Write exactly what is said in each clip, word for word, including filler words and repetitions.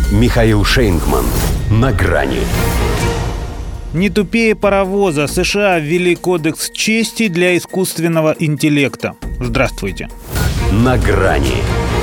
Михаил Шейнгман. На грани. Не тупее паровоза. США ввели кодекс чести для искусственного интеллекта. Здравствуйте. На грани.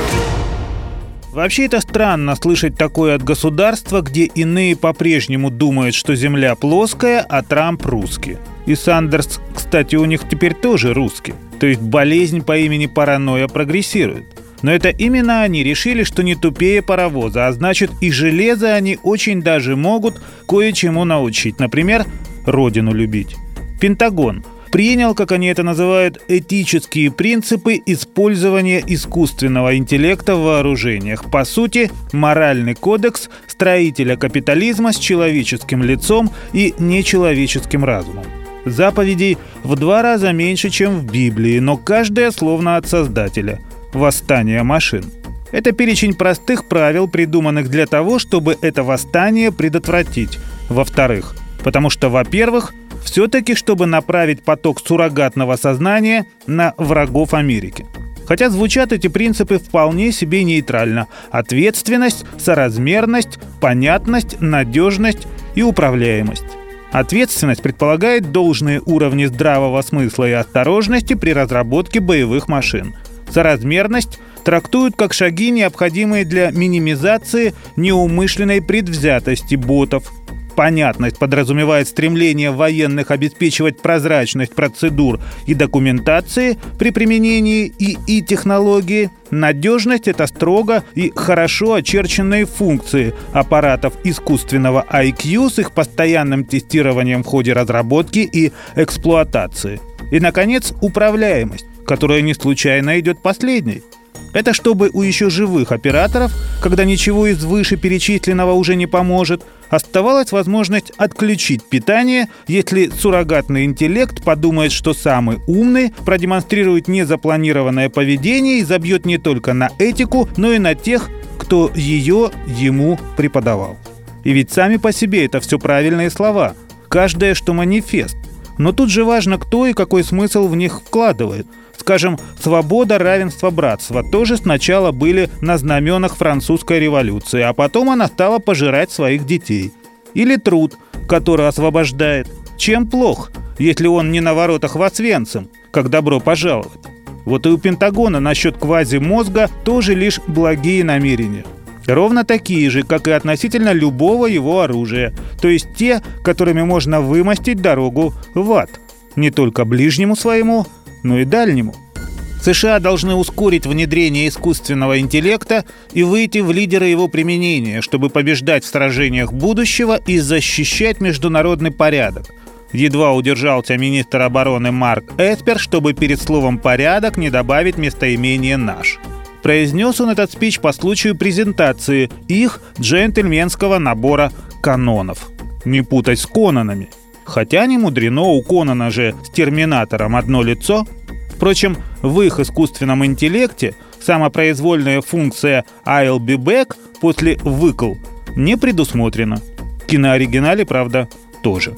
Вообще это странно слышать такое от государства, где иные по-прежнему думают, что Земля плоская, а Трамп русский. И Сандерс, кстати, у них теперь тоже русский. То есть болезнь по имени паранойя прогрессирует. Но это именно они решили, что не тупее паровоза, а значит и железо они очень даже могут кое-чему научить. Например, родину любить. Пентагон принял, как они это называют, этические принципы использования искусственного интеллекта в вооружениях. По сути, моральный кодекс строителя капитализма с человеческим лицом и нечеловеческим разумом. Заповедей в два раза меньше, чем в Библии, но каждая словно от Создателя. Восстание машин. Это перечень простых правил, придуманных для того, чтобы это восстание предотвратить. Во-вторых, потому что, во-первых, все-таки, чтобы направить поток суррогатного сознания на врагов Америки. Хотя звучат эти принципы вполне себе нейтрально. Ответственность, соразмерность, понятность, надежность и управляемость. Ответственность предполагает должные уровни здравого смысла и осторожности при разработке боевых машин. Соразмерность трактуют как шаги, необходимые для минимизации неумышленной предвзятости ботов. Понятность подразумевает стремление военных обеспечивать прозрачность процедур и документации при применении ИИ-технологии. Надежность – это строго и хорошо очерченные функции аппаратов искусственного ай кью с их постоянным тестированием в ходе разработки и эксплуатации. И, наконец, управляемость, которая не случайно идет последней. Это чтобы у еще живых операторов, когда ничего из вышеперечисленного уже не поможет, оставалась возможность отключить питание, если суррогатный интеллект подумает, что самый умный, продемонстрирует незапланированное поведение и забьет не только на этику, но и на тех, кто ее ему преподавал. И ведь сами по себе это все правильные слова. Каждое, что манифест. Но тут же важно, кто и какой смысл в них вкладывает. Скажем, свобода, равенство, братство тоже сначала были на знаменах французской революции, а потом она стала пожирать своих детей. Или труд, который освобождает. Чем плох, если он не на воротах в Освенцим, как добро пожаловать? Вот и у Пентагона насчет квазимозга тоже лишь благие намерения. Ровно такие же, как и относительно любого его оружия, то есть те, которыми можно вымостить дорогу в ад. Не только ближнему своему, но и дальнему. США должны ускорить внедрение искусственного интеллекта и выйти в лидеры его применения, чтобы побеждать в сражениях будущего и защищать международный порядок. Едва удержался министр обороны Марк Эспер, чтобы перед словом «порядок» не добавить местоимение «наш». Произнес он этот спич по случаю презентации их джентльменского набора канонов. Не путать с Конанами. Хотя не мудрено, у Конана же с Терминатором одно лицо. Впрочем, в их искусственном интеллекте самопроизвольная функция «I'll be back» после «выкл» не предусмотрена. В кинооригинале, правда, тоже.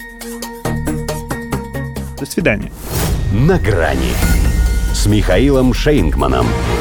До свидания. На грани с Михаилом Шейнгманом.